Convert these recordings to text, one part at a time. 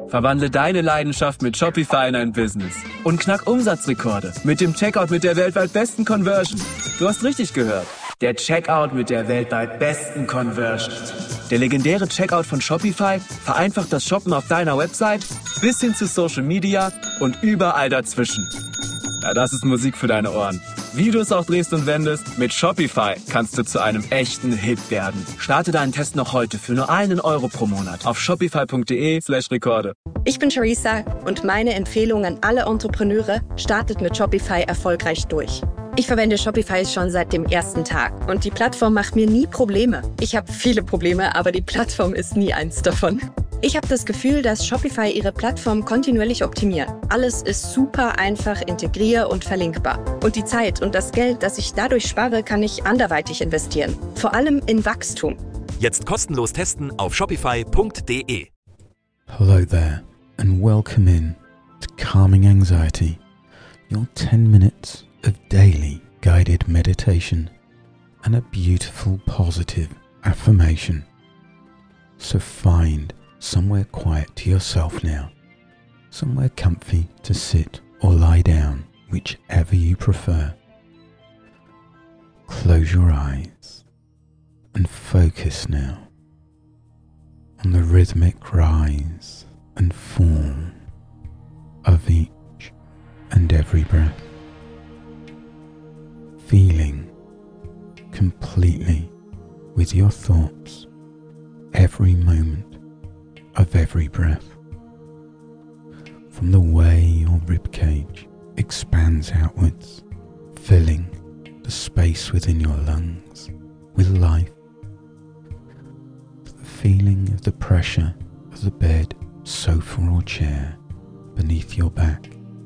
Verwandle deine Leidenschaft mit Shopify in ein Business und knack Umsatzrekorde mit dem Checkout mit der weltweit besten Conversion. Du hast richtig gehört. Der Checkout mit der weltweit besten Conversion. Der legendäre Checkout von Shopify vereinfacht das Shoppen auf deiner Website bis hin zu Social Media und überall dazwischen. Ja, das ist Musik für deine Ohren. Wie du es auch drehst und wendest, mit Shopify kannst du zu einem echten Hit werden. Starte deinen Test noch heute für nur €1 pro Monat auf shopify.de/Rekorde. Ich bin Charissa und meine Empfehlung an alle Entrepreneure: startet mit Shopify erfolgreich durch. Ich verwende Shopify schon seit dem ersten Tag und die Plattform macht mir nie Probleme. Ich habe viele Probleme, aber die Plattform ist nie eins davon. Ich habe das Gefühl, dass Shopify ihre Plattform kontinuierlich optimiert. Alles ist super einfach integrier- und verlinkbar. Und die Zeit und das Geld, das ich dadurch spare, kann ich anderweitig investieren. Vor allem in Wachstum. Jetzt kostenlos testen auf shopify.de. Hello there and welcome in to Calming Anxiety, your 10 minutes of daily guided meditation and a beautiful positive affirmation. So find somewhere quiet to yourself now, somewhere comfy to sit or lie down, whichever you prefer. Close your eyes and focus now on the rhythmic rise and fall of each and every breath, feeling completely with your thoughts every moment of every breath, from the way your ribcage expands outwards, filling the space within your lungs with life, to the feeling of the pressure of the bed, sofa or chair beneath your back.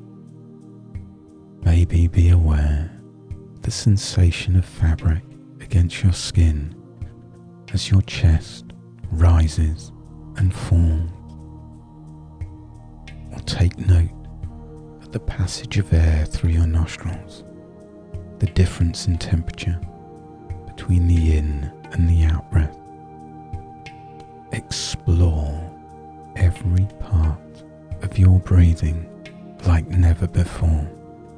Maybe be aware of the sensation of fabric against your skin as your chest rises and falls. Or take note of the passage of air through your nostrils, the difference in temperature between the in and the out breath. Explore every part of your breathing like never before.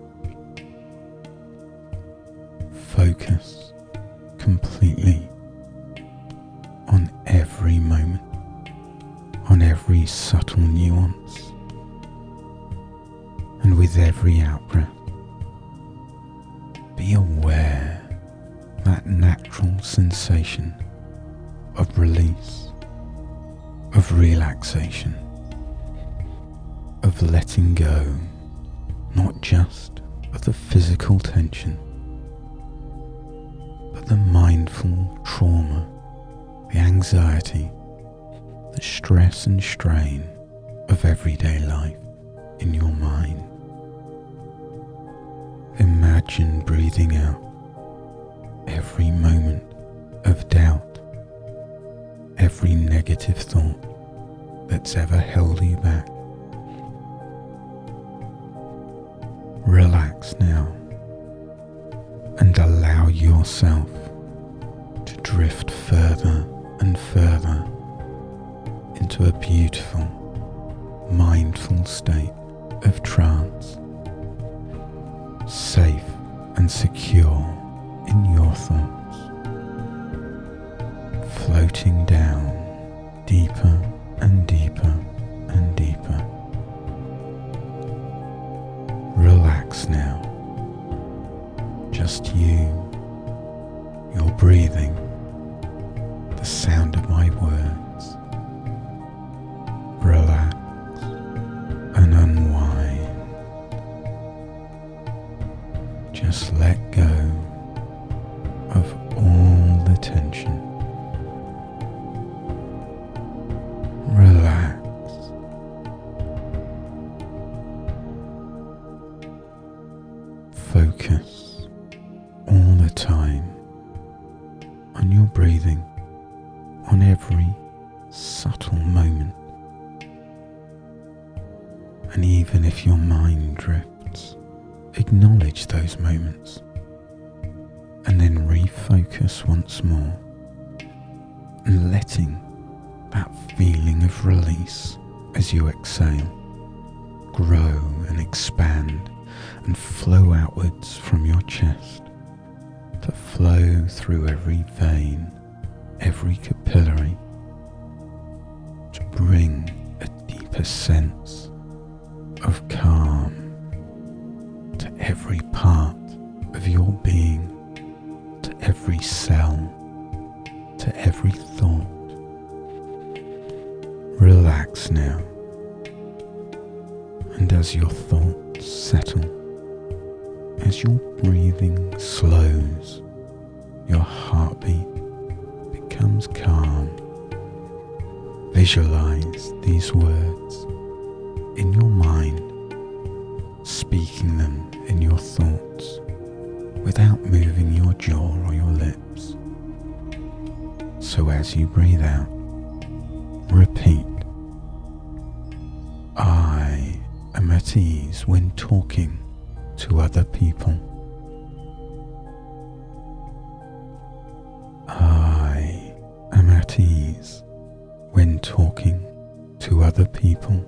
Focus completely on every moment, on every subtle nuance, and with every out-breath, be aware that natural sensation of release, of relaxation, of letting go, not just of the physical tension, but the mindful trauma, the anxiety, the stress and strain of everyday life in your mind. Imagine breathing out every moment of doubt, every negative thought that's ever held you back. Relax now and allow yourself to drift further and further into a beautiful, mindful state of trance, safe and secure in your thoughts, floating down deeper and deeper and deeper. Relax now, just you, your breathing, the sound of my words. Relax and unwind. Just let go of all the tension. Relax. Focus all the time on your breathing, on every subtle moment. And even if your mind drifts, acknowledge those moments and then refocus once more, and letting that feeling of release as you exhale, grow and expand and flow outwards from your chest to flow through every vein, every capillary, to bring a deeper sense of calm to every part of your being, to every cell, to every thought. Relax now, and as your thoughts settle, as your breathing slows, your heartbeat becomes calm, visualize these words in your mind, speaking them in your thoughts without moving your jaw or your lips. So as you breathe out, repeat, I am at ease when talking to other people. I am at ease when talking to other people.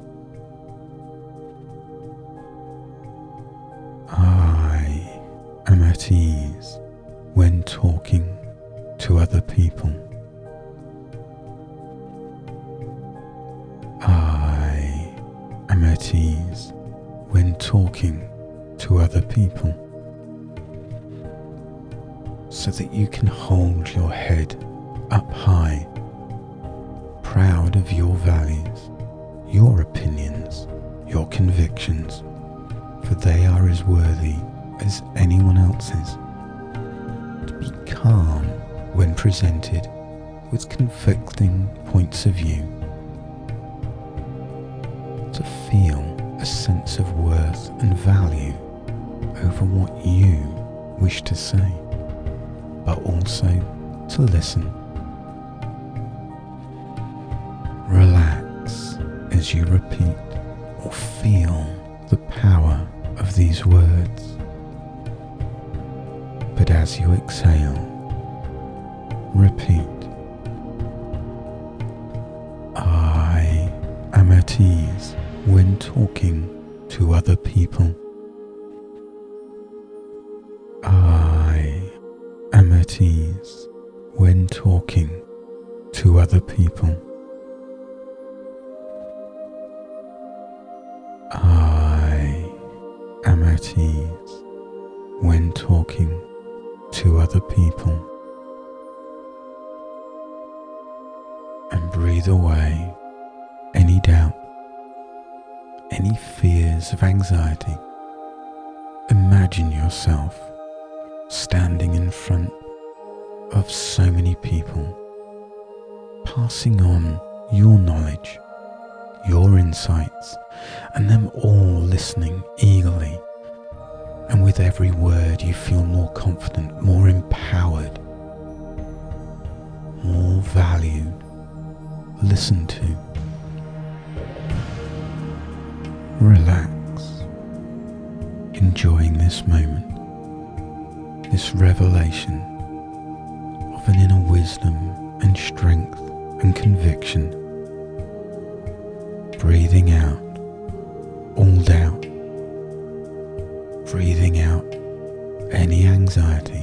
I am at ease when talking to other people. I am at ease when talking to other people, so that you can hold your head up high, proud of your values, your opinions, your convictions, for they are as worthy as anyone else's. To be calm when presented with conflicting points of view. To feel a sense of worth and value over what you wish to say, but also to listen. Relax as you repeat or feel the power of these words. But as you exhale, repeat, I am at ease when talking to other people. I am at ease when talking to other people. I am at ease when talking to other people. And breathe away any doubt, any fears of anxiety. Imagine yourself standing in front of so many people, passing on your knowledge, your insights, and them all listening eagerly. And with every word you feel more confident, more empowered, more valued, listened to. Relax, enjoying this moment, this revelation of an inner wisdom and strength and conviction. Breathing out all doubt, breathing out any anxiety,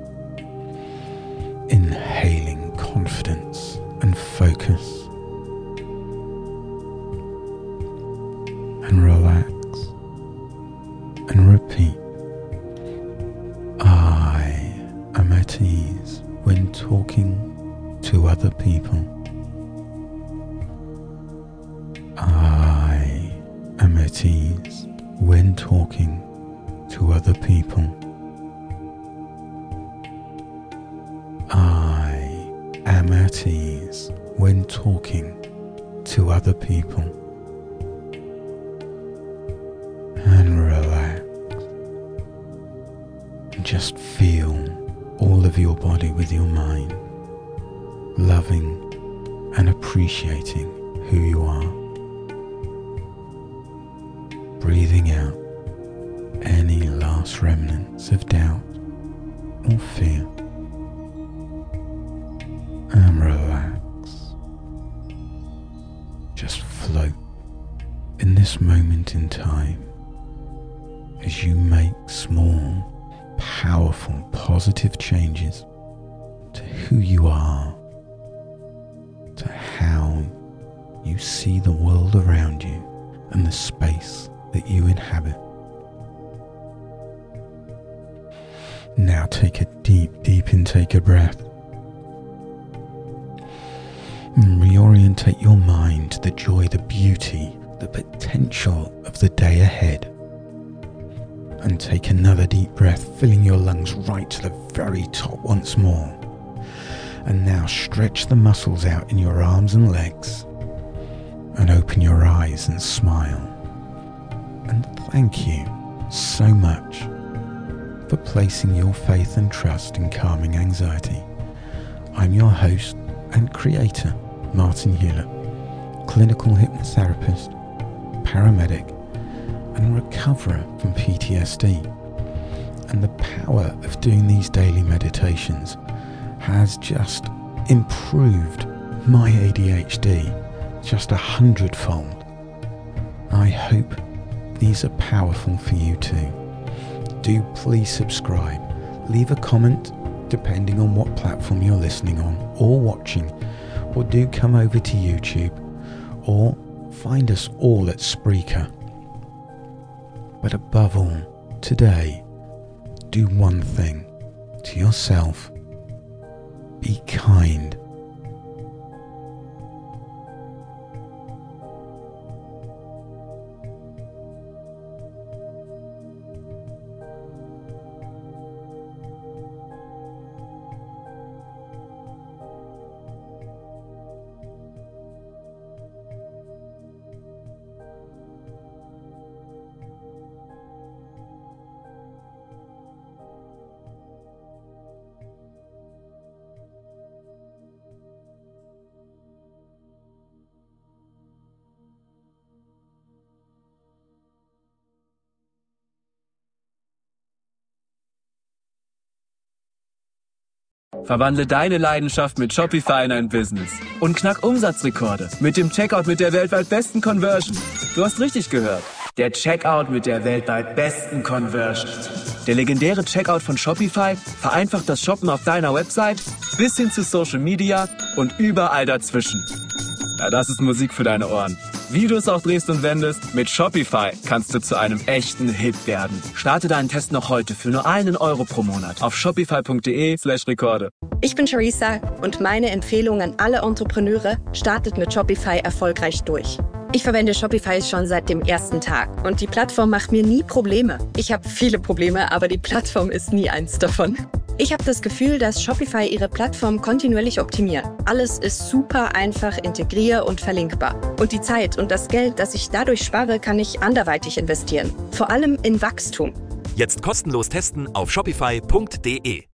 inhaling confidence and focus, and relax and repeat, I am at ease when talking to other people. I am at ease when talking to other people. I am at ease when talking to other people. And relax. And just feel all of your body with your mind, loving and appreciating who you are. Breathing out any last remnants of doubt or fear. And relax. Just float in this moment in time, as you make small, powerful, positive changes to who you are, to how you see the world around you and the space that you inhabit. Now take a deep intake of breath and reorientate your mind to the joy, the beauty, the potential of the day ahead. And take another deep breath, filling your lungs right to the very top once more. And now stretch the muscles out in your arms and legs and open your eyes and smile. And thank you so much for placing your faith and trust in calming anxiety. I'm your host and creator, Martin Hewlett, clinical hypnotherapist, paramedic, and recoverer from PTSD. And the power of doing these daily meditations has just improved my ADHD just 100-fold. I hope these are powerful for you too. Do please subscribe, leave a comment depending on what platform you're listening on or watching, or do come over to YouTube or find us all at Spreaker. But above all, today, do one thing to yourself. Be kind. Verwandle deine Leidenschaft mit Shopify in ein Business und knack Umsatzrekorde mit dem Checkout mit der weltweit besten Conversion. Du hast richtig gehört. Der Checkout mit der weltweit besten Conversion. Der legendäre Checkout von Shopify vereinfacht das Shoppen auf deiner Website bis hin zu Social Media und überall dazwischen. Ja, das ist Musik für deine Ohren. Wie du es auch drehst und wendest, mit Shopify kannst du zu einem echten Hit werden. Starte deinen Test noch heute für nur €1 pro Monat auf shopify.de/Rekorde. Ich bin Charissa und meine Empfehlung an alle Entrepreneure: startet mit Shopify erfolgreich durch. Ich verwende Shopify schon seit dem ersten Tag und die Plattform macht mir nie Probleme. Ich habe viele Probleme, aber die Plattform ist nie eins davon. Ich habe das Gefühl, dass Shopify ihre Plattform kontinuierlich optimiert. Alles ist super einfach integrier- und verlinkbar. Und die Zeit und das Geld, das ich dadurch spare, kann ich anderweitig investieren. Vor allem in Wachstum. Jetzt kostenlos testen auf shopify.de.